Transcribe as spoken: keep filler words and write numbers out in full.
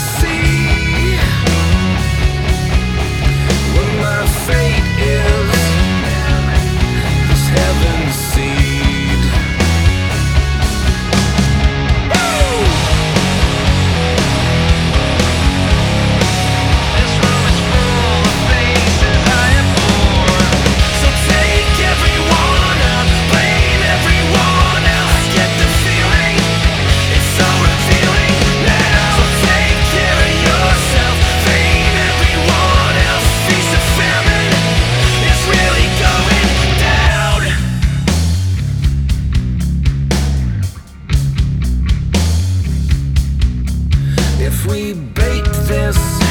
see what my fate is. This heaven seed. Woo! This room is full of faces I abhor. So take everyone out, blame everyone else. Get the feeling, it's so revealing now. So take care of yourself, blame everyone else. Feast of famine is really going down. If we bait this